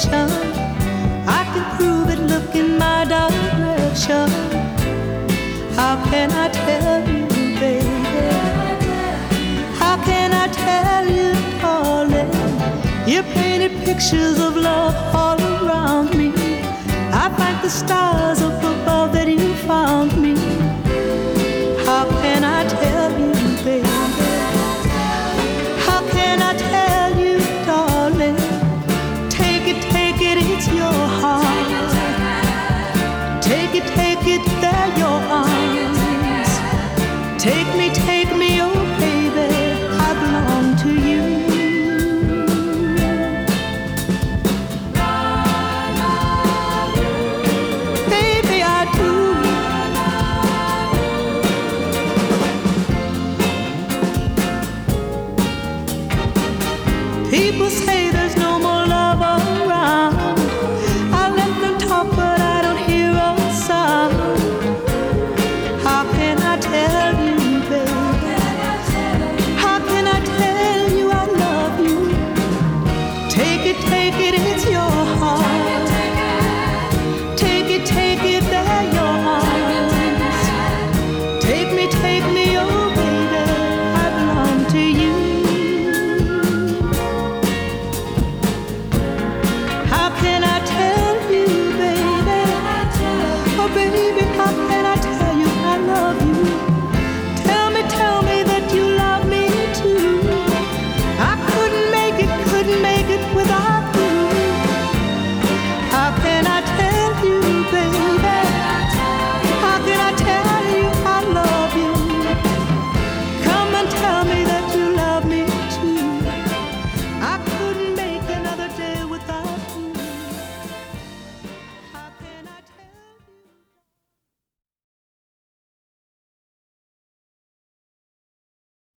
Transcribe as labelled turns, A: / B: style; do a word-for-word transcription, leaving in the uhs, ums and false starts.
A: affection. I can prove it, look in my direction. How can I tell you, baby? How can I tell you, darling? You painted pictures of love all around me. I thank the stars up above that you found me. How can I tell you, baby? How can I tell you, darling? Take it, take it, it's your heart. Take it, take it, they're your arms. Take me, take